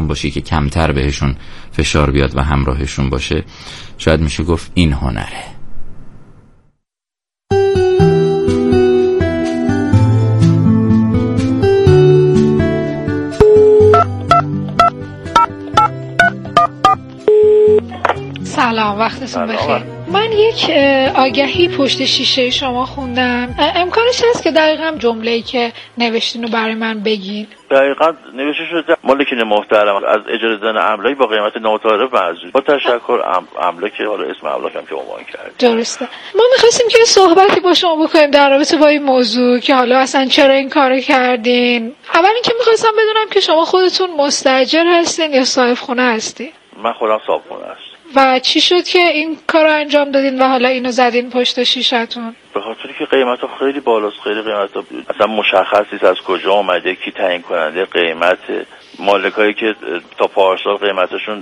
باشی که کمتر بهشون فشار بیاد و همراهشون باشه، شاید میشه گفت این هنره. سلام، وقتتون بخیر. من یک آگهی پشت شیشه شما خوندم. امکانش هست که دقیقاً جمله‌ای که نوشتین رو برای من بگین؟ دقیقاً نوشته شده مالکین محترم از اجاره دادن املاک با قیمت نامتعارف معذور. با تشکر املاک، حالا اسم املاک هم که عنوان کرد. درسته. ما می‌خواستیم که صحبتی با شما بکنیم در رابطه با این موضوع که حالا اصلا چرا این کارو کردین. اول اینکه می‌خواستم بدونم که شما خودتون مستاجر هستین یا صاحب خونه هستین؟ من خودم صاحب خونه هستم. و چی شد که این کارو انجام دادین و حالا اینو زدین پشت شیشتون؟ به خاطری که قیمت ها خیلی بالاست، خیلی قیمت ها اصلا مشخص نیست از کجا اومده، کی تعیین کننده قیمت. مالکایی که تا پارسال قیمتاشون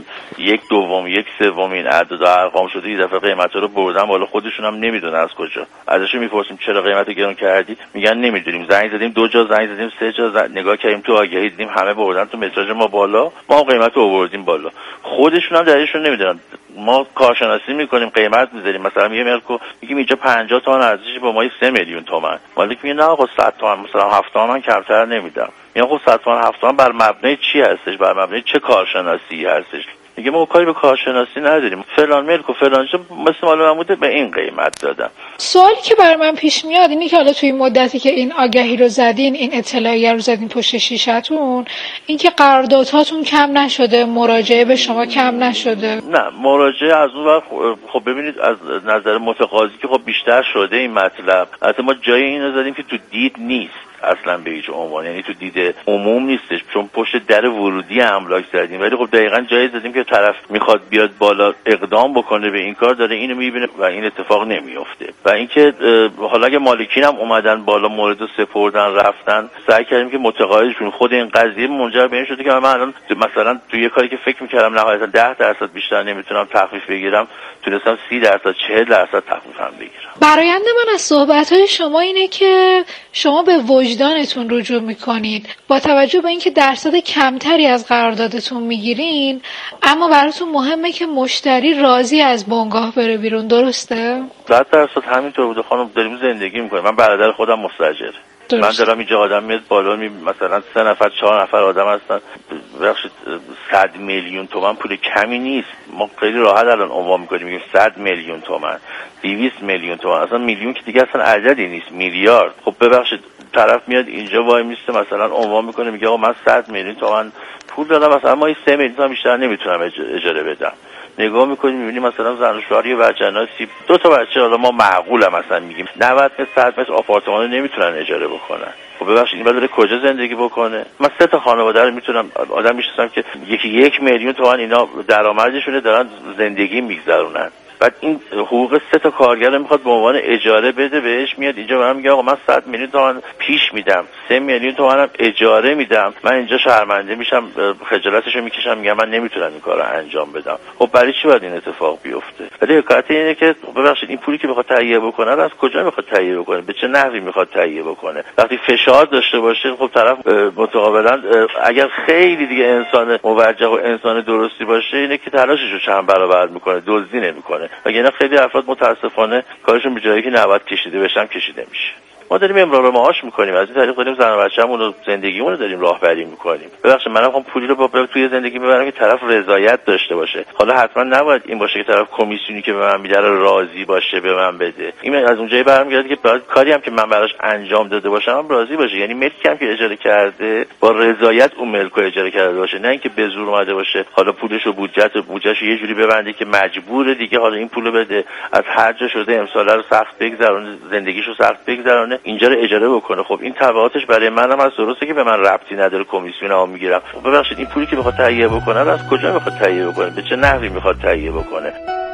1/2 1/3 این اعداد ارقام شده، یه دفعه قیمتا رو بردن بالا، خودشون هم نمیدونن از کجا. ازشون میپرسیم چرا قیمتو گرون کردی، میگن نمیدونیم. زنگ زدیم 2 جا، زنگ زدیم 3 جا، نگاه کردیم تو آگهی دیدیم همه بردن تو متراژ ما بالا، ما قیمتو آوردیم بالا. خودشون هم دلیلشون نمیدونن. ما کارشناسی میکنیم، قیمت میذاریم، مثلا میگیم اینجا 50 تومن ارزشش با ما 3 میلیون تومن. مالک میگه نه آقا 100 تومن، مثلا 7 تومن کمتر نمیدم. میگم خب 100 تومن 7 تومن بر مبنای چی هستش، بر مبنای چه کارشناسی هستش؟ میگه ما کاری به کارشناسی نداریم، فلان ملک و فلان چه مثل مال من بوده به این قیمت دادم. سوالی که برای من پیش میاد اینه که حالا توی این مدتی که این آگهی رو زدین، این اطلاعیه رو زدین پشت شیشتون، این که قراردادهاتون کم نشده، مراجعه به شما کم نشده؟ نه، مراجعه از اون وقت خب ببینید از نظر متقاضی که خب بیشتر شده این مطلب. البته ما جای اینو زدیم که تو دید نیست اصلا به هیچ عنوان، یعنی تو دید عموم نیستش، چون پشت در ورودی املاک زدیم. ولی خب دقیقاً جایی زدیم که طرف میخواد بیاد بالا اقدام بکنه به این کار، داره اینو میبینه و این اتفاق نمیفته. و اینکه حالا اگه مالکین هم اومدن بالا مورد سپردن رفتن، سعی کردیم که متقاعدشون خود این قضیه منجر به این شده که من الان مثلا توی یه کاری که فکر میکردم نهایتا 10% بیشتر نمیتونم تخفیف بگیرم، تونستم 30%، 40% تخفیف هم بگیرم. برآیند من از صحبت‌های شما اینه که شما به وجدانتون رجوع میکنید با توجه به اینکه درصد کمتری از قراردادتون میگیرین، اما براتون مهمه که مشتری راضی از بنگاه بره بیرون. درسته؟ 100% همینطور بوده خانم. داریم زندگی میکنیم. من برادر خودم مستاجره. من دارم اینجا آدم میاد بالا مثلا 3 نفر 4 نفر آدم هستن، ببخشید 100 میلیون تومان پول کمی نیست. ما خیلی راحت الان عنوان میکنیم میگیم 100 میلیون تومان، 200 میلیون تومان، اصلا میلیون که دیگه اصلا عددی نیست، میلیارد. خب ببخشید طرف میاد اینجا وای میسته مثلا عنوان میکنه میگه آقا من 100 میلیون تومان پول دادم، مثلا ما 3 میلیون تومان بیشتر نمیتونم اجاره بدم. نگاه میکنیم میبینیم مثلا زن و شوهر یه بچه‌ناسی 2 تا بچه، حالا ما معقوله مثلا میگیم 90 تا 100 متر آپارتمان رو نمیتونن اجاره بکنن. خب ببخشید این بذاره کجا زندگی بکنه؟ من 3 تا خانواده رو میتونم آدم میشناسم که 1 میلیون تومان اینا درآمدشونه، دارن زندگی میگذرونن. بعد این حقوق 3 تا کارگر رو میخواد به عنوان اجاره بده، بهش میاد اینجا من میگه آقا من 100 میلیون تومان پیش میدم، 3 میلیون تومان هم اجاره میدم، من اینجا شرمنده میشم، خجالتشو میکشم، میگم من نمیتونم این کارو انجام بدم. خب برای چی باید این اتفاق بیفته؟ ولی حکایت اینه که ببخشید این پولی که بخواد تهیه بکنه از کجا میخواد تهیه بکنه، به چه نحوی میخواد تهیه بکنه؟ وقتی فشار داشته باشه خب طرف متقابلا اگر خیلی دیگه انسان موجه و انسان درستی باشه اینه که تلاششو چند برابر میکنه، دزدی نمیکنه. وگرنه خیلی افراد متاسفانه کارشون به جایی که نباید کشیده بشن کشیده میشه. ما داریم امرار معاش میکنیم، از این طریق داریم زن و بچه‌مون رو زندگیمون رو داریم راهبری میکنیم. ببخشید منم خواهم پولی رو با توی زندگی ببرم که طرف رضایت داشته باشه. حالا حتما نباید این باشه که طرف کمیسیونی که به من میده راضی باشه به من بده. این از اونجایی برمیگرده که باید کاری هم که من براش انجام داده باشم راضی باشه، یعنی ملکی هم که اجاره کرده با رضایت اون ملک رو اجاره کرده باشه، نه اینکه به زور اومده باشه حالا پولش و بودجه‌شو یه جوری ببنده که مجبور دیگه حالا این پولو بده، از هر جا شده امسال رو سخت بگذرونه، زندگیشو سخت بگذرونه، اینجا رو اجاره بکنه. خب این تبعاتش برای منم از درسته که به من ربطی نداره، کمیسیونمو میگیرم. خب ببخشید این پولی که بخواد تهیه بکنه از کجا میخواد تهیه بکنه، به چه نحوی میخواد تهیه بکنه؟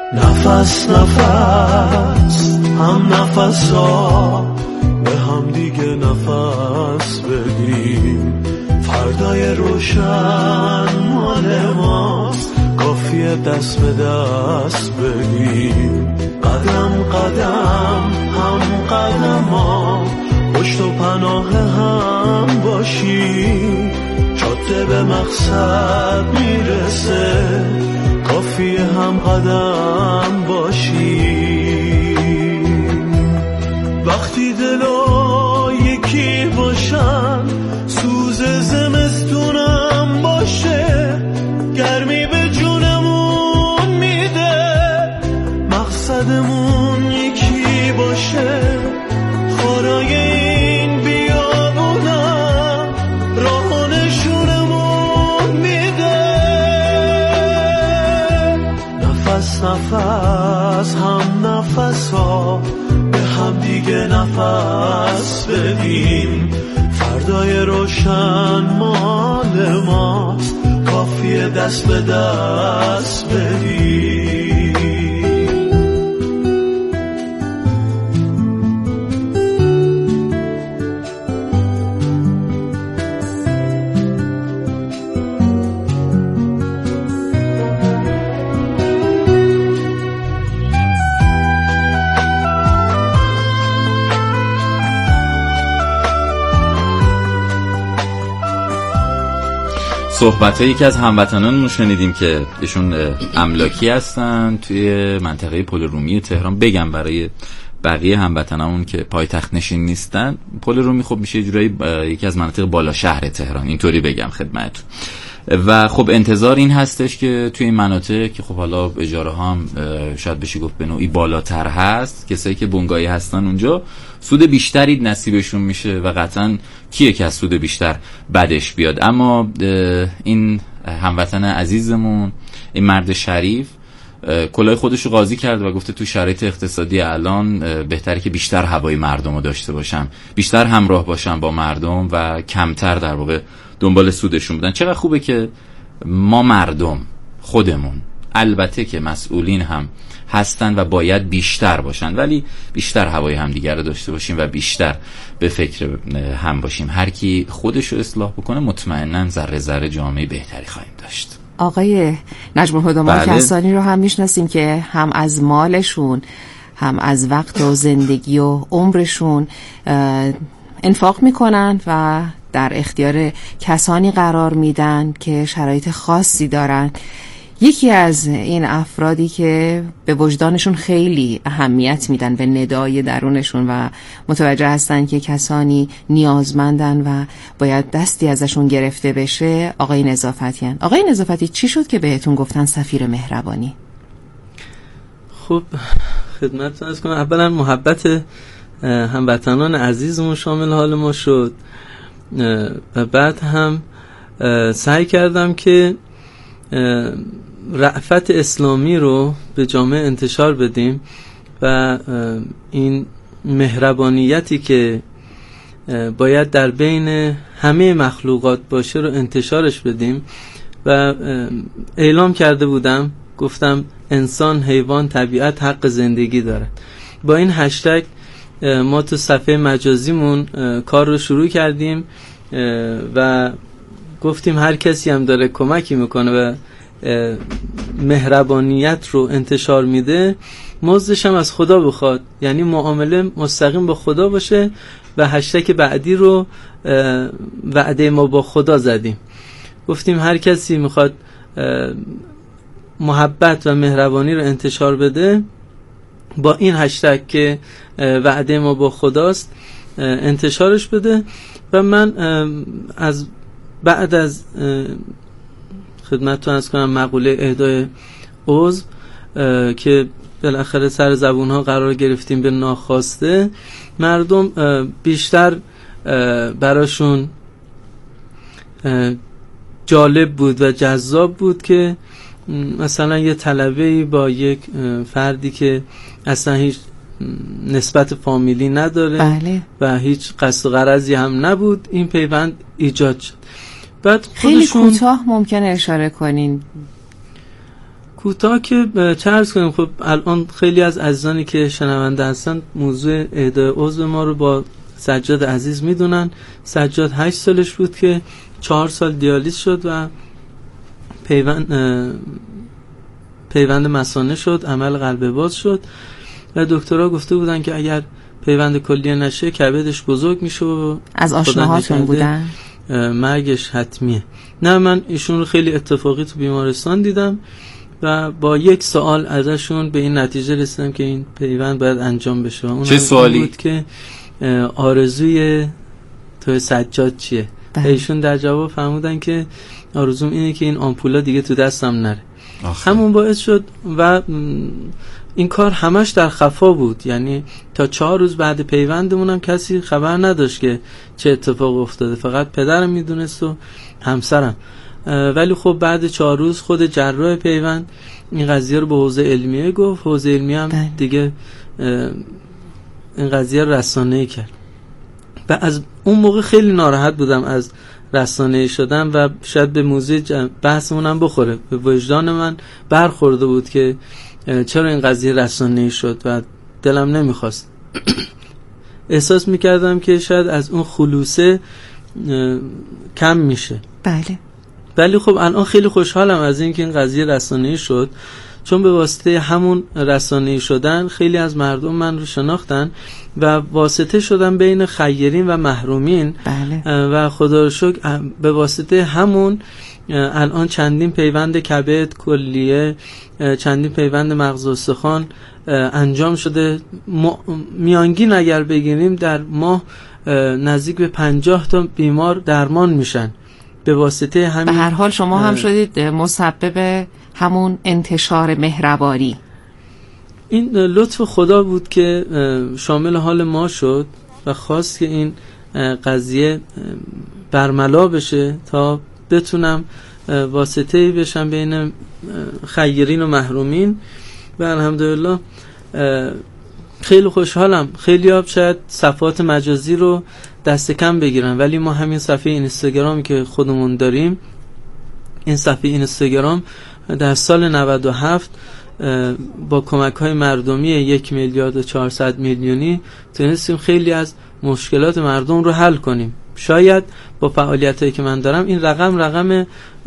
نفس نفس هم نفسا به هم دیگه نفس بدیم، فردای روشن مال ماست، کافیه دست به دست بدیم، قدم قدم هم قدما پشت و پناه هم باشیم، جاده به مقصد قدم باشی. وقتی دلا یکی باشن سوز زمستونم باشه، گرمی به جونمون میده، مقصدمون یکی باشه، خارای این بیابونم راه نشونمون میده. نفس نفس هم نفسا به هم دیگه نفس بدیم، فردای روشن مال ماست، کافیه دست به دست بدیم. صحبت یکی از هموطنانمون شنیدیم که ایشون املاکی هستن توی منطقه پل رومی تهران. بگم برای بقیه هموطنامون که پایتخت نشین نیستن، پل رومی خب میشه یه جورایی یکی از مناطق بالا شهر تهران، اینطوری بگم خدمتتون. و خب انتظار این هستش که توی این مناطق که خب حالا اجاره ها هم شاید بشه گفت به نوعی بالاتر هست، کسایی که بنگاهی هستن اونجا سود بیشتری نصیبشون میشه و قطعا کیه که از سود بیشتر بدش بیاد. اما این هموطن عزیزمون، این مرد شریف، کلاه خودش رو قاضی کرد و گفته تو شرایط اقتصادی الان بهتره که بیشتر هوای مردم رو داشته باشم، بیشتر همراه باشم با مردم و کمتر در واقع دنبال سودشون بودن. چقدر خوبه که ما مردم خودمون، البته که مسئولین هم هستن و باید بیشتر باشن، ولی بیشتر هوای همدیگر رو داشته باشیم و بیشتر به فکر هم باشیم. هر کی خودش رو اصلاح بکنه مطمئناً ذره ذره جامعه بهتری خواهیم داشت. آقای نجم الهدی ما کسانی رو هم میشناسیم که هم از مالشون، هم از وقت و زندگی و عمرشون انفاق میکنن و در اختیار کسانی قرار میدن که شرایط خاصی دارن. یکی از این افرادی که به وجدانشون خیلی اهمیت میدن، به ندای درونشون و متوجه هستن که کسانی نیازمندن و باید دستی ازشون گرفته بشه، آقای نظافتی. آقای نظافتی، چی شد که بهتون گفتن سفیر مهربانی؟ خب خدمتتون عرض کنم، اولا محبت هموطنان عزیزمون شامل حال ما شد و بعد هم سعی کردم که رأفت اسلامی رو به جامعه انتشار بدیم و این مهربانیتی که باید در بین همه مخلوقات باشه رو انتشارش بدیم. و اعلام کرده بودم، گفتم انسان، حیوان، طبیعت حق زندگی داره. با این هشتگ ما تو صفحه مجازیمون کار رو شروع کردیم و گفتیم هر کسی هم داره کمکی میکنه و مهربانیت رو انتشار میده، مزدش هم از خدا بخواد، یعنی معامله مستقیم با خدا باشه. و هشتگ بعدی رو وعده ما با خدا زدیم، گفتیم هر کسی میخواد محبت و مهربانی رو انتشار بده، با این هشتگ که وعده ما با خداست انتشارش بده. و من از بعد از خدمتتون عرض کنم مقوله اهدای عضو که بالاخره سر زبون ها قرار گرفتیم به ناخواسته، مردم بیشتر براشون جالب بود و جذاب بود که مثلا یه طلبه‌ای با یک فردی که اصلا هیچ نسبت فامیلی نداره، بله، و هیچ قصد و غرضی هم نبود، این پیوند ایجاد شد. بعد خیلی کوتاه ممکنه اشاره کنین؟ کوتاه که چه عرض کنیم، خب الان خیلی از عزیزانی که شنونده هستن موضوع اهدای عضو ما رو با سجاد عزیز میدونن. سجاد 8 سالش بود که 4 سال دیالیز شد و پیوند مثانه شد، عمل قلب باز شد و دکترها گفته بودن که اگر پیوند کلیه نشه کبدش بزرگ میشه و از آشناهاتون بودن مرگش حتمیه. نه، من ایشون رو خیلی اتفاقی تو بیمارستان دیدم و با یک سوال ازشون به این نتیجه رسیدم که این پیوند باید انجام بشه. اون چه سوالی بود که آرزوی تو سجاد چیه؟ ایشون در جواب فرمودن که آرزوم اینه که این آمپولا دیگه تو دستم نره. همون باعث شد و این کار همش در خفا بود، یعنی تا 4 روز بعد پیوندمون هم کسی خبر نداشت که چه اتفاق افتاده، فقط پدرم میدونست و همسرم. ولی خب بعد 4 روز خود جراح پیوند این قضیه رو به حوزه علمیه گفت، حوزه علمیه هم دیگه این قضیه رسانه‌ای کرد و از اون موقع خیلی ناراحت بودم از رسانه‌ای شدم و شاید به موضوع بحثمون هم بخوره. به وجدان من برخورده بود که چرا این قضیه رسانه‌ای شد و دلم نمیخواست. احساس میکردم که شاید از اون خلوصه کم میشه. بله. ولی خب الان خیلی خوشحالم از این که این قضیه رسانه‌ای شد، چون به واسطه همون رسانه‌ای شدن خیلی از مردم من رو شناختن و واسطه شدن بین خیرین و محرومین. بله. و خدا رو شکر به واسطه همون الان چندین پیوند کبد، کلیه، چندین پیوند مغز و استخوان انجام شده. میانگین اگر بگیریم در ماه نزدیک به 50 تا بیمار درمان میشن به واسطه همین. به هر حال شما هم شدید مسبب همون انتشار مهربانی. این لطف خدا بود که شامل حال ما شد و خواست که این قضیه برملا بشه تا بتونم واسطه‌ای بشم بین خیرین و محرومین و الحمدلله خیلی خوشحالم. خیلی ها شاید صفحات مجازی رو دست کم بگیرن، ولی ما همین صفحه اینستاگرامی که خودمون داریم، این صفحه اینستاگرام در سال 97 با کمک‌های مردمی 1,400,000,000 تونستیم خیلی از مشکلات مردم رو حل کنیم. شاید با فعالیتایی که من دارم این رقم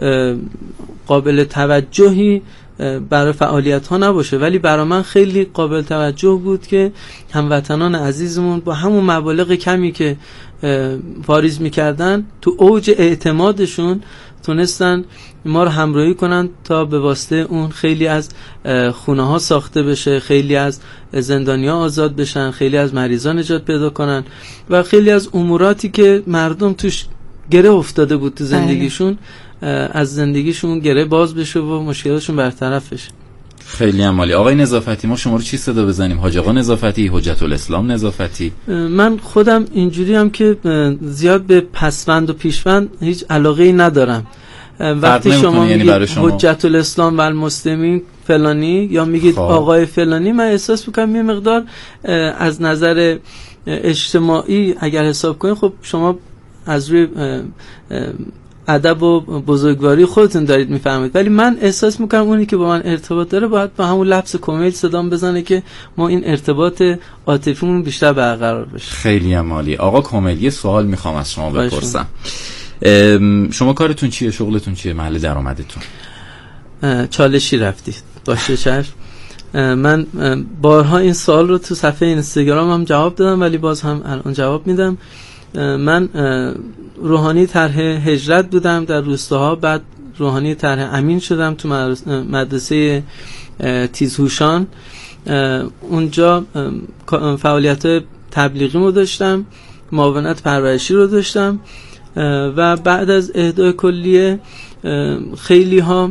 قابل توجهی برای فعالیت ها نباشه، ولی برای من خیلی قابل توجه بود که هموطنان عزیزمون با همون مبالغ کمی که واریز میکردن تو اوج اعتمادشون تونستن ما رو همراهی کنن تا به واسطه اون خیلی از خونه ها ساخته بشه، خیلی از زندانی ها آزاد بشن، خیلی از مریضان نجات پیدا کنن و خیلی از اموراتی که مردم توش گره افتاده بود تو زندگیشون از زندگیشون گره باز بشه و مشکلاتشون برطرف بشه. خیلی عالی. آقای نظافتی، ما شما رو چی صدا بزنیم؟ حاج آقا نظافتی، حجت الاسلام نظافتی؟ من خودم اینجوری هم که زیاد به پسوند و پیشوند هیچ علاقه‌ای ندارم. وقتی شما میگید حجت الاسلام و المسلمین فلانی یا میگید آقای فلانی، من احساس میکنم یه مقدار از نظر اجتماعی اگر حساب کنید خب شما از روی ادب و بزرگواری خودتون دارید میفهمید، ولی من احساس میکنم اونی که با من ارتباط داره باید با همون لفظ کمیل صدام بزنه که ما این ارتباط عاطفیمون بیشتر برقرار بشه. خیلی عالی. آقا کمیل، یه سوال میخوام از شما بپرسم. شما کارتون چیه؟ شغلتون چیه؟ محل درآمدتون؟ چالشی رفتید. باشه چشم. من بارها این سوال رو تو صفحه اینستاگرام هم جواب دادم، ولی باز هم الان جواب میدم. من روحانی طرح هجرت بودم در روستاها، بعد روحانی طرح امین شدم تو مدرسه تیزهوشان. اونجا فعالیت تبلیغی رو داشتم، معاونت پرورشی رو داشتم و بعد از اهدای کلیه خیلی ها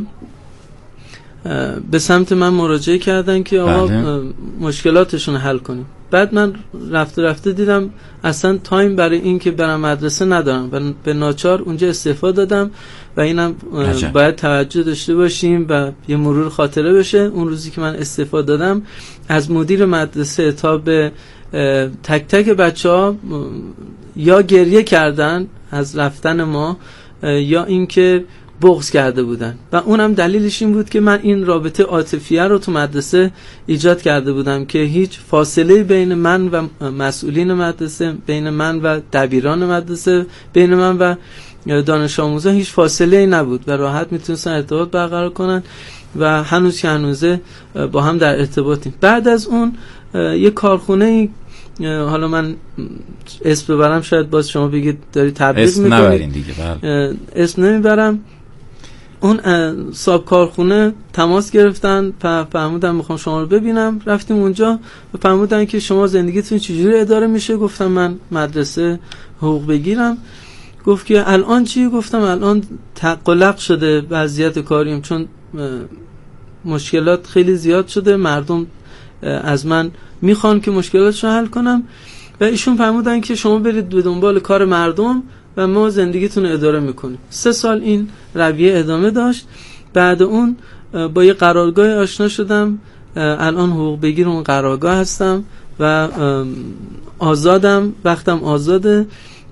به سمت من مراجعه کردن که آقا مشکلاتشون حل کنیم. بعد من رفته دیدم اصلا تایم برای این که برم مدرسه ندارم و به ناچار اونجا استعفا دادم و اینم باید توجه داشته باشیم و یه مرور خاطره بشه. اون روزی که من استعفا دادم از مدیر مدرسه تا به تک تک بچه‌ها یا گریه کردن از رفتن ما یا اینکه بغض کرده بودن و اونم دلیلش این بود که من این رابطه عاطفیه رو تو مدرسه ایجاد کرده بودم که هیچ فاصله بین من و مسئولین مدرسه، بین من و دبیران مدرسه، بین من و دانش آموزان هیچ فاصله نبود و راحت میتونستن ارتباط برقرار کنن و هنوز که هنوزه با هم در ارتباطیم. بعد از اون یه کارخونه، حالا من اسم ببرم شاید باز شما بگید داری تبلیغ میکنید، اسم نبرین دیگه. اسم نمیبرم. اون صاحب کارخونه تماس گرفتن، فرمودن میخوام شما رو ببینم. رفتیم اونجا و فرمودن که شما زندگیتون چجوری اداره میشه؟ گفتم من مدرسه حقوق بگیرم. گفت که الان چی؟ گفتم الان تقلق شده وضعیت کاریم، چون مشکلات خیلی زیاد شده، مردم از من میخوان که مشکلاتشو حل کنم. و ایشون فرمودن که شما برید به دنبال کار مردم و ما زندگیتون رو اداره میکنیم. 3 سال این رویه ادامه داشت. بعد اون با یه قرارگاه آشنا شدم، الان حقوق بگیر اون قرارگاه هستم و آزادم، وقتم آزاده،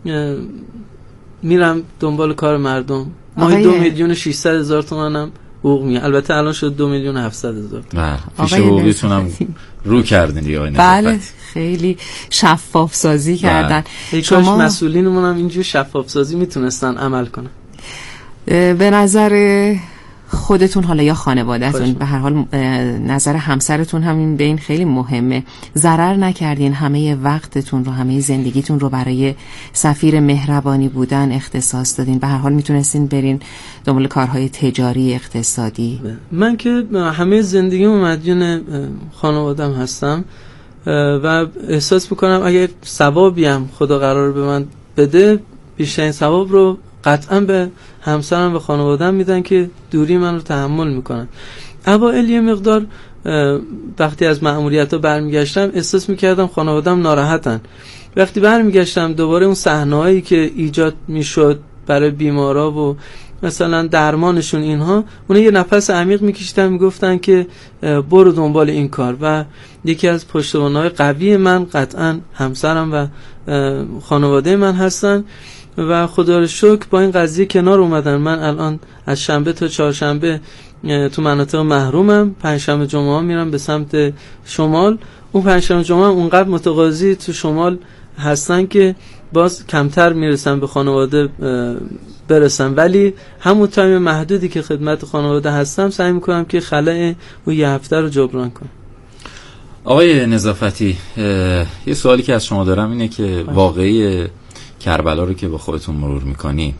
میرم دنبال کار مردم. ماهی 2,600,000 تومانم حقوق میگه. البته الان شد 2,700,000. فیش حقوقیتون هم رو کردین دیگه. بله خیلی شفاف سازی کردن. شما مسئولینمون هم اینجور شفاف سازی میتونستن عمل کنن. به نظر خودتون حالا یا خانواده‌تون، به هر حال نظر همسرتون هم به این خیلی مهمه، ضرر نکردین همه وقتتون رو، همه زندگیتون رو برای سفیر مهربانی بودن اختصاص دادین؟ به هر حال میتونستین برین دنبال کارهای تجاری اقتصادی. من که همه زندگیمو مدیون خانواده‌ام هستم و احساس میکنم اگر ثوابی هم خدا قرار به من بده، بیشترین ثواب رو قطعا به همسرم و خانواده‌ام میدن که دوری من رو تحمل میکنن. اوایل یه مقدار وقتی از مأموریت‌ها برمیگشتم احساس میکردم خانواده‌ام ناراحتن. وقتی برمیگشتم دوباره اون صحنه‌هایی که ایجاد میشد برای بیمارا و مثلا درمانشون، اینها، اون یه نفس عمیق میکشیدن، میگفتن که برو دنبال این کار. و یکی از پشتوانه‌های قوی من قطعا همسرم و خانواده من هستن و خدا رو شکر با این قضیه کنار اومدن. من الان از شنبه تا چهارشنبه تو مناطق محرومم، پنجشنبه جمعه میرم به سمت شمال. اون پنجشنبه جمعه اونقدر متقاضی تو شمال هستن که باز کمتر میرسن به خانواده برسن، ولی همون تایم محدودی که خدمت خانواده هستم سعی میکنم که خلأ اون یه هفته رو جبران کنم. آقای نظافتی، یه سوالی که از شما دارم اینه که واقعی کربلا رو که با خودتون مرور میکنی،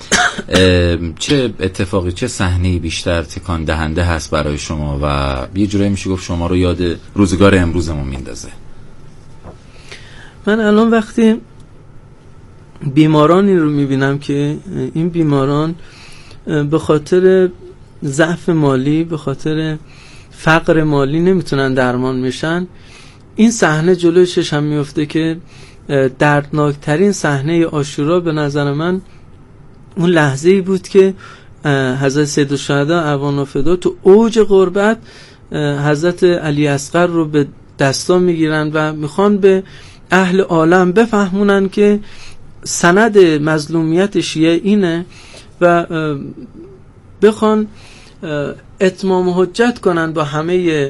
چه اتفاقی، چه صحنه‌ای بیشتر تکان دهنده هست برای شما و یه جورایی میشه گفت شما رو یاد روزگار امروزمون میندازه؟ من الان وقتی بیمارانی رو میبینم که این بیماران به خاطر ضعف مالی، به خاطر فقر مالی نمیتونن درمان میشن، این صحنه جلوی چشم میفته که دردناکترین صحنه عاشورا به نظر من اون لحظه‌ای بود که حضرت سیدالشهدا اعوان و فدا تو اوج غربت حضرت علی اصغر رو به دستا میگیرن و میخوان به اهل عالم بفهمونن که سند مظلومیت شیعه اینه و بخوان اتمام حجت کنن با همه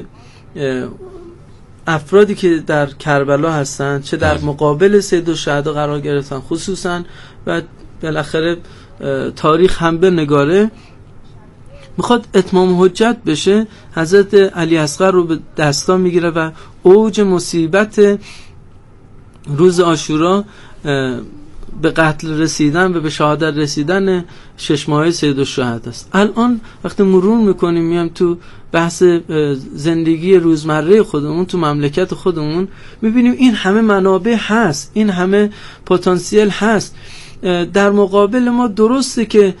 افرادی که در کربلا هستن، چه در مقابل سیدالشهدا قرار گرفتن خصوصا و بالاخره تاریخ هم به نگاره، میخواد اتمام حجت بشه. حضرت علی اصغر رو به دستا میگیره و اوج مصیبت روز عاشورا به قتل رسیدن و به شهادت رسیدن 6 ماهه سیدالشهدا است. الان وقتی مرور میکنیم میام تو بحث زندگی روزمره خودمون تو مملکت خودمون، میبینیم این همه منابع هست، این همه پتانسیل هست. در مقابل ما درسته که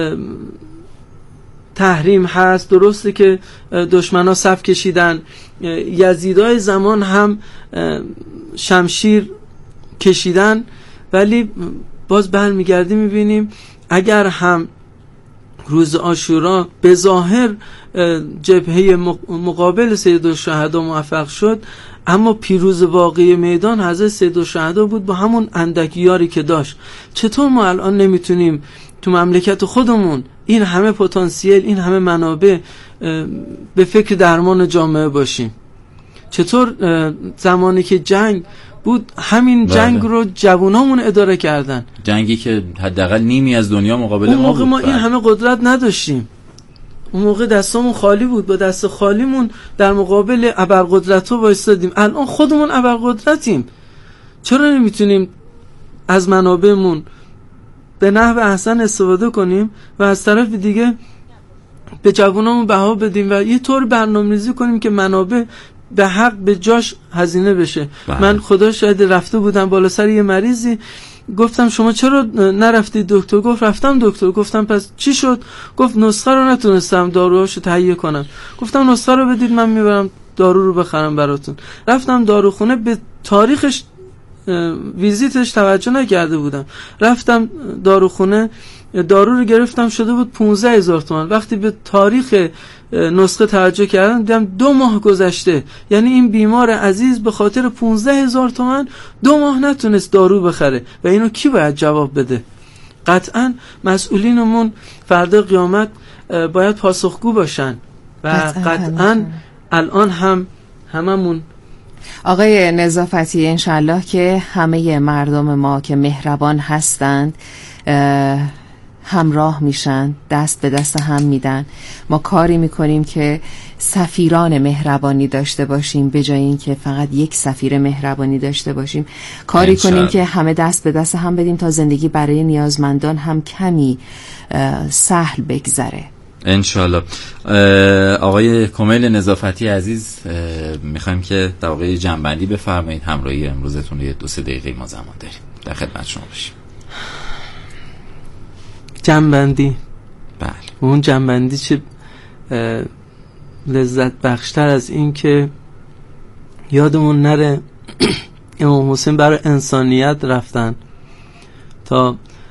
تحریم هست، درسته که دشمنا صف کشیدن، یزیدای زمان هم شمشیر کشیدن، ولی باز برمیگردیم میبینیم اگر هم روز عاشورا به ظاهر جبهه مقابل سیدالشهدا موفق شد، اما پیروز واقعی میدان حضرت سیدالشهدا بود با همون اندک یاری که داشت. چطور ما الان نمیتونیم تو مملکت خودمون این همه پتانسیل، این همه منابع به فکر درمان جامعه باشیم؟ چطور زمانی که جنگ بود همین جنگ رو جوانامون اداره کردن، جنگی که حداقل نیمی از دنیا مقابل اون موقع ما این همه قدرت نداشتیم. اون موقع دستمون خالی بود، با دست خالیمون در مقابل ابرقدرت‌ها وایسادیم. الان خودمون ابرقدرتیم، چرا نمیتونیم از منابعمون به نحو احسن استفاده کنیم و از طرف دیگه به جوانامون بها بدیم و یه طور برنامه‌ریزی کنیم که منابع به حق به جاش هزینه بشه. من خدا شاید رفته بودم بالا سر یه مریضی، گفتم شما چرا نرفتی دکتر؟ گفت رفتم دکتر. گفتم پس چی شد؟ گفت نسخه رو نتونستم داروهاشو تهیه کنم. گفتم نسخه رو بدید من میبرم دارو رو بخرم براتون. رفتم داروخونه، به تاریخش ویزیتش توجه نکرده بودم. رفتم داروخونه، دارو رو گرفتم، شده بود 15,000 تومان. وقتی به تاریخ نسخه توجه کردم دیدم 2 ماه گذشته. یعنی این بیمار عزیز به خاطر 15,000 تومان 2 ماه نتونست دارو بخره و اینو کی باید جواب بده؟ قطعا مسئولینمون فردا قیامت باید پاسخگو باشن و قطعا الان هممون. آقای نظافتی، انشالله که همه مردم ما که مهربان هستند همراه میشن، دست به دست هم میدن. ما کاری میکنیم که سفیران مهربانی داشته باشیم به جای این که فقط یک سفیر مهربانی داشته باشیم. کاری کنیم که همه دست به دست هم بدیم تا زندگی برای نیازمندان هم کمی سهل بگذره انشالله. آقای کمیل نظافتی عزیز، میخوایم که در واقع جنبندی بفرمایید. همراهی امروزتون یه 2-3 دقیقه ما زمان داریم، در خدمت شما باشیم. جنبندی، بله. اون جنبندی چه لذت بخشتر از این که یادمون نره امام حسین برای انسانیت رفتن تا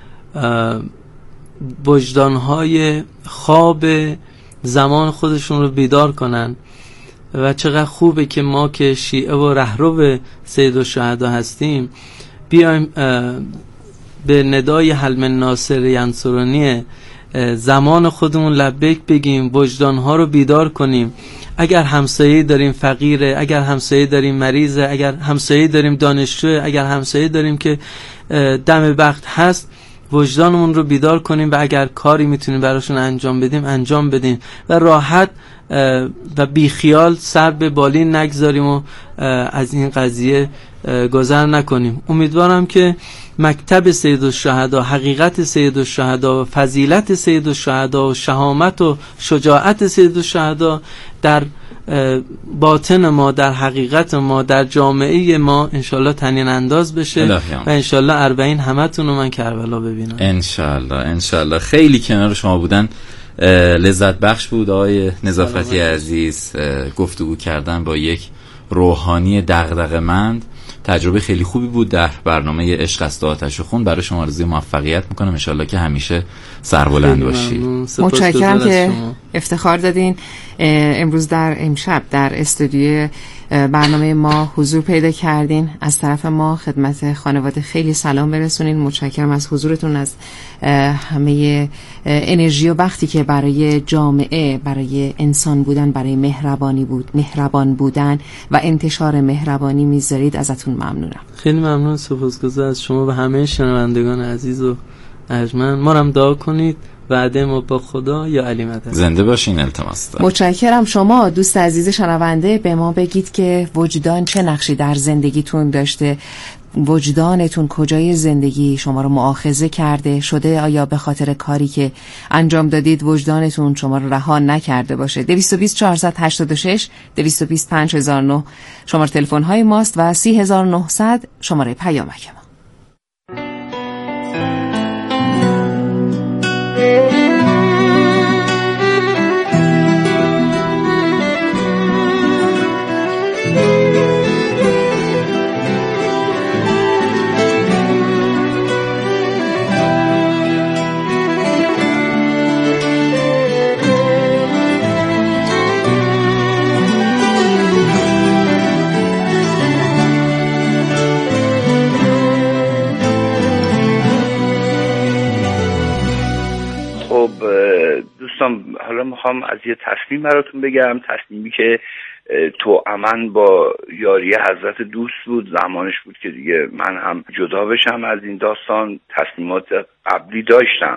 وجدانهای خواب زمان خودشون رو بیدار کنن و چقدر خوبه که ما که شیعه و رهرو سیدالشهدا هستیم بیایم به ندای حلم ناصر ینصرانی زمان خودمون لبیک بگیم، وجدانها رو بیدار کنیم. اگر همسایه داریم فقیره، اگر همسایه داریم مریضه، اگر همسایه داریم دانشجوه، اگر همسایه داریم که دم وقت هست، وجدانمون رو بیدار کنیم و اگر کاری میتونیم براشون انجام بدیم انجام بدیم و راحت و بیخیال سر به بالین نگذاریم و از این قضیه گذر نکنیم. امیدوارم که مکتب سیدالشهدا، حقیقت سیدالشهدا و فضیلت سیدالشهدا و شهامت و شجاعت سیدالشهدا در باطن ما، در حقیقت ما، در جامعه ما انشالله تنین انداز بشه و انشالله 40 همتون رو من کربلا ببینم. انشالله. خیلی کنار شما بودن لذت بخش بود آقای نظافتی عزیز. گفتگو کردن با یک روحانی دغدغه‌مند تجربه خیلی خوبی بود. در برنامه عشق است آتش و خون برای شما آرزوی موفقیت میکنم، انشالله که همیشه سربلند باشید. متشکرم که افتخار دادین امروز در امشب در استودیو برنامه ما حضور پیدا کردین. از طرف ما خدمت خانواده خیلی سلام برسونین. متشکرم از حضورتون، از همه انرژی و وقتی که برای جامعه، برای انسان بودن، برای مهربان بودن و انتشار مهربانی میذارید. ازتون ممنونم. خیلی ممنون، سپاسگزار از شما و همه شنوندگان عزیز و ارجمند. ما هم دعا کنید. وعده ما با خدا یا علی مدد. زنده باشین. التماس دارم. متشکرم. شما دوست عزیز شنونده به ما بگید که وجدان چه نقشی در زندگیتون داشته؟ وجدانتون کجای زندگی شما رو مؤاخذه کرده شده؟ آیا به خاطر کاری که انجام دادید وجدانتون شما رو رها نکرده باشه؟ 220 486 220 5009 شماره تلفن های ماست و 3900 شماره پیامک ما. حالا میخوام از یه تصمیم براتون بگم، تصمیمی که توأمن با یاری حضرت دوست بود. زمانش بود که دیگه من هم جدا بشم از این داستان. تصمیمات قبلی داشتم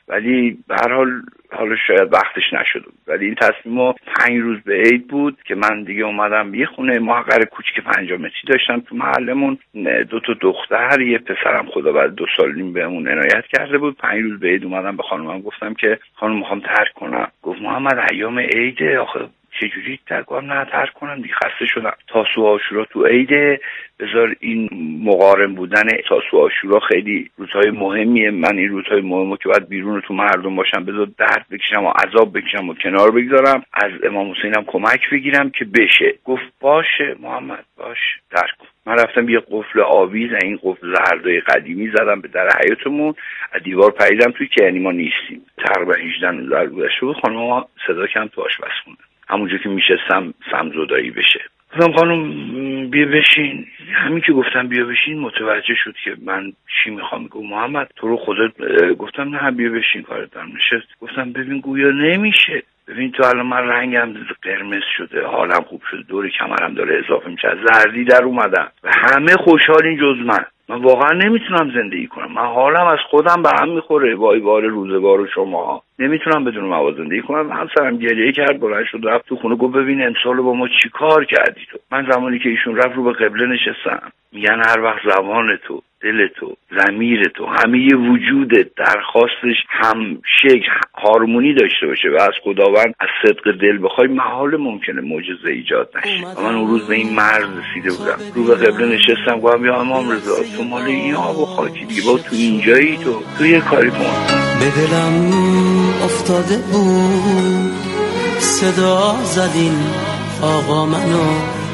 ولی به هر حال حالا شاید وقتش نشد. ولی این تصمیم 5 روز به عید بود که من دیگه اومدم یه خونه محقر کوچیک 5 متری داشتم تو محلمون، 2 تا دختر، یه پسرم خدا بعد 2 سال نیم بهمون عنایت کرده بود. 5 روز به عید اومدم به خانمم گفتم که خانم میخوام ترک کنم. گفت محمد ایام عیده، آخه چجوری ترکم؟ نه ترک کنم دیگه، خسته شدم. تاسو عاشورا تو عیده، بذار این مقارن بودن تاسو عاشورا خیلی روزهای مهمیه، من این روزهای مهمو که باید بیرون تو مردم باشم بذار درد بکشم و عذاب بکشم و کنار بگذارم، از امام حسینم کمک بگیرم که بشه. گفت باشه محمد باش ترک کن. من رفتم یه قفل آویز، این قفل زردای قدیمی زدم به در حیاطمون، از دیوار پریدم توی که یعنی ما نیستیم. تقریبا 18 گذشته بود، خانم صدا کردم تو آشپزخونه، همونجا که میشستم سمزدایی بشه. گفتم خانم بیا بشین. همین که گفتم بیا بشین متوجه شد که من چی میخوام. گفت محمد تو رو خودت. گفتم نه بیا بشین کارت دارم. نشست. گفتم ببین گویا نمیشه، ببین تو الان من رنگم قرمز شده، حالم خوب شده، دور کمرم داره اضافه میشه، زردی در اومدم و همه خوشحالین جز من واقعا نمیتونم زندگی کنم. من حالم از خودم به هم میخوره، وای بار روزگار و شما، نمیتونم بدون مواد زندگی کنم. همسرم گریه کرد، بلند شد رفت تو خونه، گفت ببین امسال با ما چی کار کردی تو. من زمانی که ایشون رفت رو به قبله نشستم. میگن هر وقت زبان تو، دل تو، ضمیر تو، همه وجودت درخواستش هم شکل هارمونی داشته باشه و از خداوند از صدق دل بخوای، محال ممکنه معجزه ایجاد نشه. و من اون روز به این مرز رسیده بودم. رو به قبله نشستم، گفتم یا امام رضا تو مال این آب و خاکی دیگه، با تو اینجایی تو یه کاری کن. به دلم افتاده بود صدا زدین آقا منو،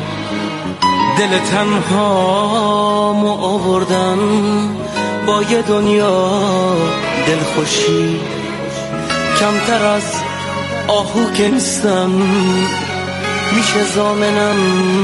دل تنهامو آوردن با یه دنیا دلخوشی، کمتر از آهو که نیستم، میشه زامنم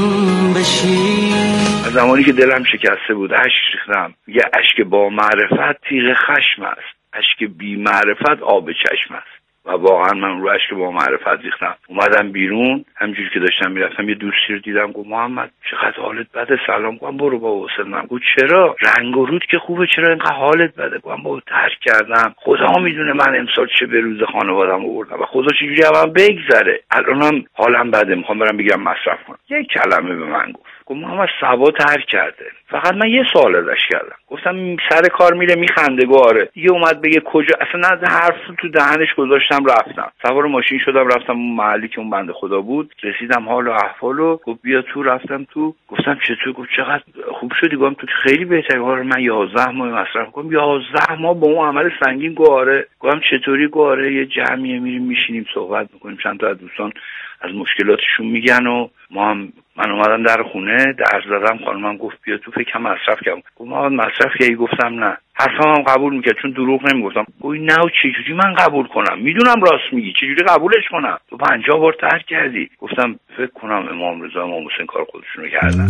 بشی. از زمانی که دلم شکسته بود اشک ریختم. یه اشک با معرفت تیغ خشم است، اشک بی معرفت آب چشم است. و واقعا من رو اشک با معرفت ریختم. اومدم بیرون، همینجوری که داشتم میرفتم یه دوستی رو دیدم، گفت محمد چقدر حالت بده. سلام گفتم برو با حسین. من گفت چرا؟ رنگ و رود که خوبه، چرا اینقدر حالت بده؟ گفتم بابا ترک کردم، خدا میدونه من امسال چه به روز خانواده‌ام آوردم و خدا چجوری هم بگذره. الانم حالم بده، میخوام برم بگم مصرف کنم. یک کلمه به من گفت محمد سبا ترک کرده. فقط من یه سوال ازش کردم، گفتم سر کار میره میخنده؟ گفت آره. دیگه اومد بگه کجا؟ اصلا نه حرف تو دهنش گذاشتم رفتم. سوار ماشین شدم رفتم اون محلی که اون بنده خدا بود، رسیدم حال و احوالو. گفت بیا تو. رفتم تو، گفتم چطور؟ گفت چقدر خوب شدی. گفتم تو خیلی بهتری. آره من 11 ماه مصرف کنم. 11 ماه با اون عمل سنگین؟ گفت آره. گفتم چطوری؟ گفت آره یه جمعیه میریم میشینیم صحبت میکنیم، چند تا از دوستان از مشکلاتشون میگن و ما هم. من اومدم در خونه در زدم، خانمم گفت بیا تو، فکرم مصرف کردم. گفت ما مصرف کردی؟ گفتم نه. حرفم هم قبول میکرد چون دروغ نمیگفتم. گفت نه چجوری من قبول کنم؟ میدونم راست میگی، چجوری قبولش کنم؟ تو 50 بار ترک کردی. گفتم فکر کنم امام رضا امام حسین کار خودشونو کردن.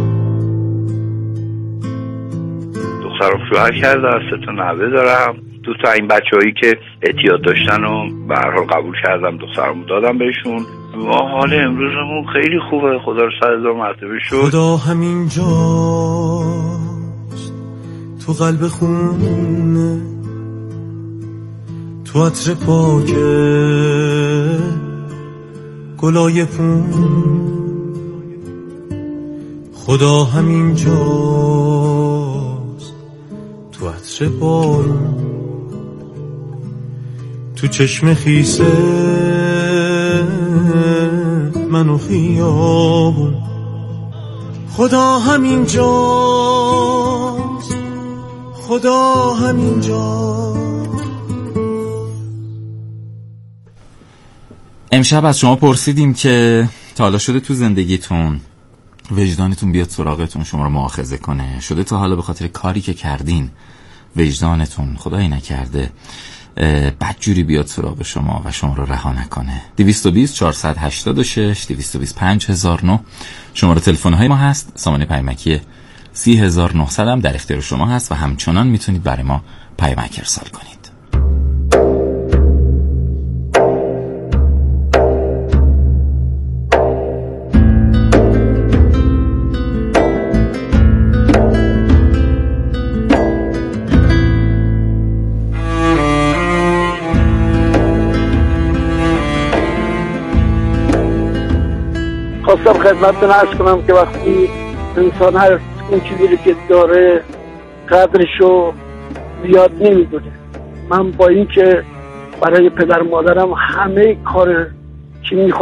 دخترم شوهر کرده، 3 تا نوه دارم. 2 تا این بچه‌هایی که اعتیاد داشتن و به هر حال قبول کردم، دخترمو دادم بهشون. ما حال امروزمون خیلی خوبه، خدا رو 100,000 مرتبه شکر. خدا همینجاست تو قلب خونه، تو عطر پاکه گلای پون. خدا همینجاست تو عطر بارون، تو چشم خیسه منو خیابون. خدا همینجاست، خدا همینجاست. امشب از شما پرسیدیم که تا حالا شده تو زندگیتون وجدانتون بیاد سراغتون شما رو مؤاخذه کنه؟ شده تا حالا به خاطر کاری که کردین وجدانتون خدایی نکرده بدجوری بیاد سراغ شما و شما رو رها نکنه؟ 220 486 225 5009 شماره تلفن های ما هست. سامانه پیامکی 30900 هم در اختیار شما هست و همچنان میتونید برای ما پیامک ارسال کنید. خواستم خدمتتون عرض کنم که وقتی انسان هر اون چیزی که داره قدرشو زیاد نمیدونه. من با این که برای پدر مادرم همه کار چی